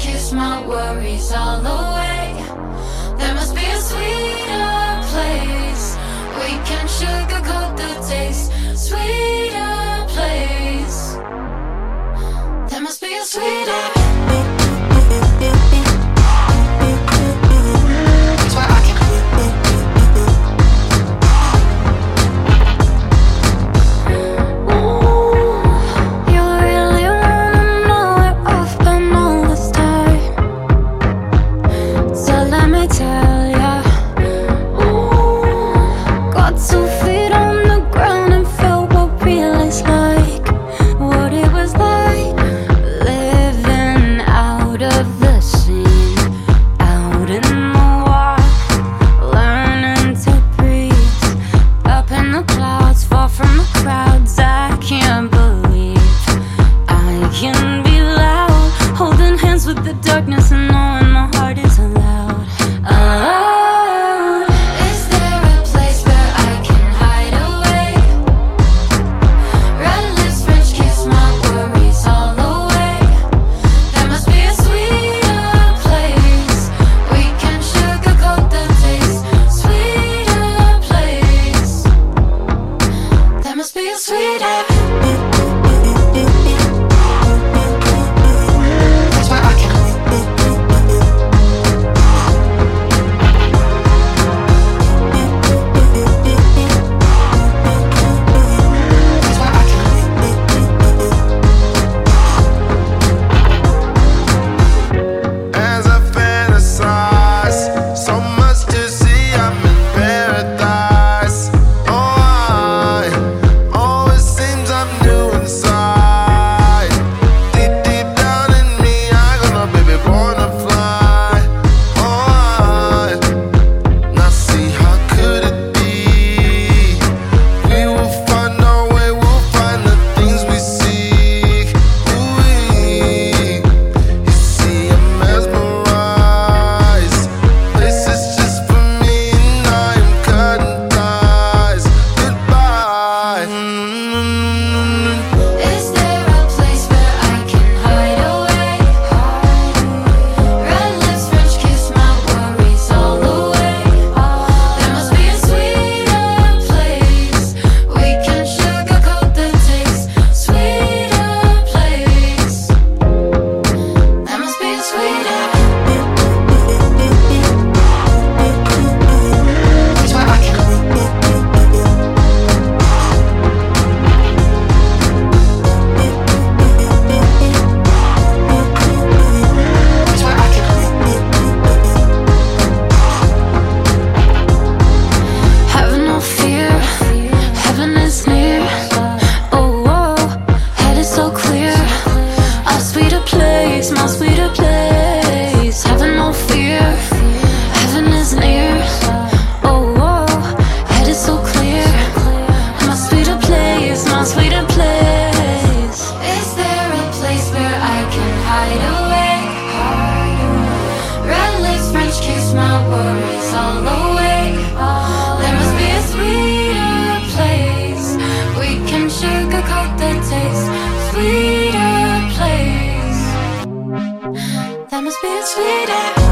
kiss my worries all away. There must be a sweeter place. We can sugarcoat the taste. Sweeter place. There must be a sweeter. With the darkness and knowing my heart is allowed. Is there a place where I can hide away? Red lips, French kiss, my worries all away. There must be a sweeter place. We can sugarcoat the taste. Sweeter place. There must be a sweeter. My sweeter place, having no fear, heaven is near. Oh, oh, head is so clear. My sweeter place, my sweeter place. Is there a place where I can hide away? Red lips, French kiss, my worries all away. There must be a sweeter place. We can sugarcoat the taste. Sweeter place. That must be sweeter.